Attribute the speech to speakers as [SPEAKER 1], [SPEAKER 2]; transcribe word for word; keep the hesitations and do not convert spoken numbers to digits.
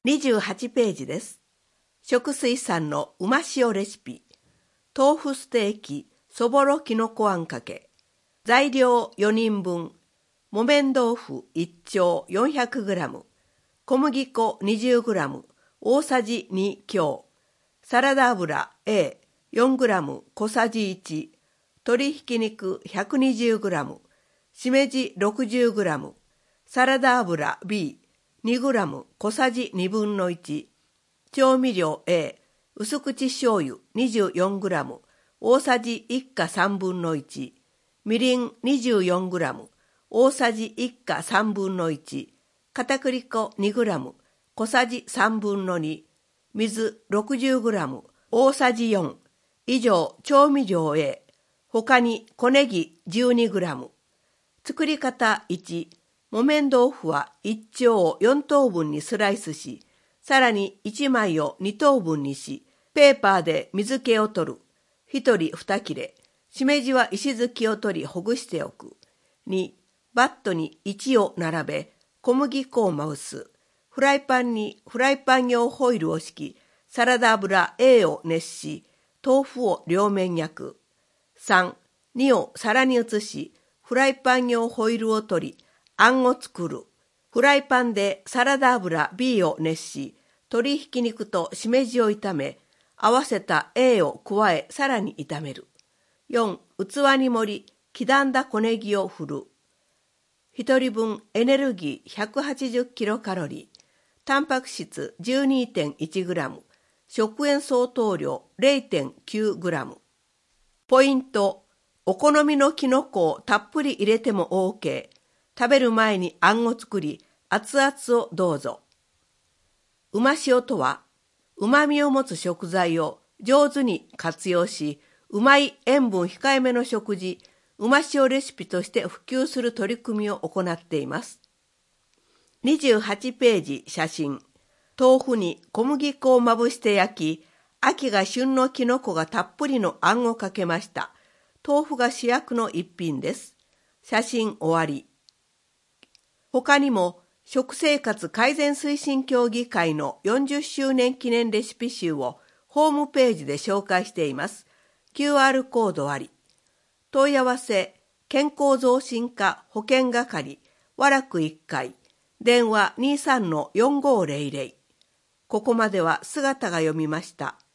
[SPEAKER 1] にじゅうはちページです。食水産のうま塩レシピ。豆腐ステーキ、そぼろきのこあんかけ。材料よにんぶん。木綿豆腐いっ丁 よんひゃくグラム。小麦粉 にじゅうグラム。大さじに強。サラダ油 A よんグラム 小さじいち。鶏ひき肉 ひゃくにじゅうグラム。しめじ ろくじゅうグラム。サラダ油 Bにグラム 小さじにぶんのいち。調味料 A 薄口醤油 にじゅうよんグラム。大さじいっかさんぶんのいち。みりん にじゅうよんグラム。大さじいっかさんぶんのいち。片栗粉 にグラム。小さじさんぶんのに。水 ろくじゅうグラム。大さじよん。以上、調味料 A。他に小ネギ じゅうにグラム。作り方いち。木綿豆腐はいっ丁をよん等分にスライスし、さらにいちまいをに等分にし、ペーパーで水気を取る。ひとりに切れ。しめじは石突きを取りほぐしておく。に、バットにいちを並べ、小麦粉をまぶす。フライパンにフライパン用ホイルを敷き、サラダ油 A を熱し、豆腐を両面焼く。さん、にを皿に移し、フライパン用ホイルを取り、あんを作る。フライパンでサラダ油 B を熱し、鶏ひき肉としめじを炒め、合わせた A を加え、さらに炒める。よん、器に盛り、刻んだ小ネギを振る。ひとりぶんエネルギー ひゃくはちじゅうキロカロリー、タンパク質 じゅうにてんいちグラム、食塩相当量 れいてんきゅうグラム。ポイント、お好みのきのこをたっぷり入れても OK。食べる前にあんを作り、熱々をどうぞ。うま塩とは、うまみを持つ食材を上手に活用し、うまい塩分控えめの食事、うま塩レシピとして普及する取り組みを行っています。にじゅうはちページ写真。豆腐に小麦粉をまぶして焼き、秋が旬のきのこがたっぷりのあんをかけました。豆腐が主役の一品です。写真終わり。他にも食生活改善推進協議会のよんじゅっしゅうねん記念レシピ集をホームページで紹介しています。キューアール コードあり。問い合わせ、健康増進課保健係、和楽いっかい、電話 にじゅうさんのよんごーぜろぜろ。ここまでは姿が読みました。